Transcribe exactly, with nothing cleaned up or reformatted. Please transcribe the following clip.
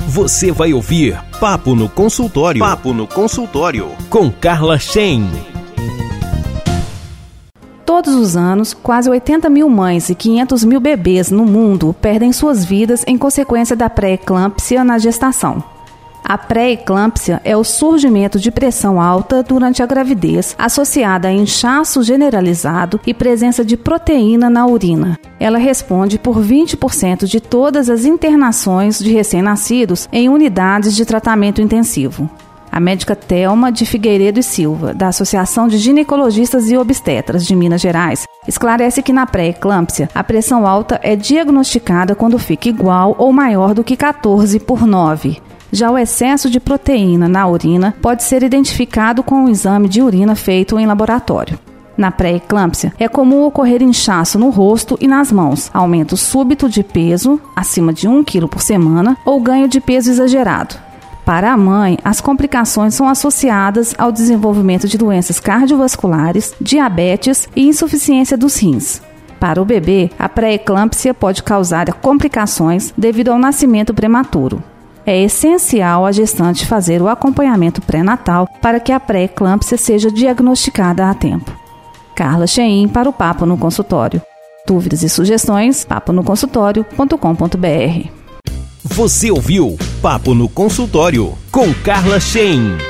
Você vai ouvir Papo no Consultório. Papo no Consultório com Carla Shein. Todos os anos, quase oitenta mil mães e quinhentos mil bebês no mundo perdem suas vidas em consequência da pré-eclâmpsia na gestação. A pré-eclâmpsia é o surgimento de pressão alta durante a gravidez, associada a inchaço generalizado e presença de proteína na urina. Ela responde por vinte por cento de todas as internações de recém-nascidos em unidades de tratamento intensivo. A médica Thelma de Figueiredo e Silva, da Associação de Ginecologistas e Obstetras de Minas Gerais, esclarece que na pré-eclâmpsia a pressão alta é diagnosticada quando fica igual ou maior do que catorze por nove. Já o excesso de proteína na urina pode ser identificado com um exame de urina feito em laboratório. Na pré-eclâmpsia, é comum ocorrer inchaço no rosto e nas mãos, aumento súbito de peso, acima de um quilo por semana, ou ganho de peso exagerado. Para a mãe, as complicações são associadas ao desenvolvimento de doenças cardiovasculares, diabetes e insuficiência dos rins. Para o bebê, a pré-eclâmpsia pode causar complicações devido ao nascimento prematuro. É essencial a gestante fazer o acompanhamento pré-natal para que a pré-eclâmpsia seja diagnosticada a tempo. Carla Shein para o Papo no Consultório. Dúvidas e sugestões, papo no consultório ponto com ponto b r. Você ouviu Papo no Consultório com Carla Shein.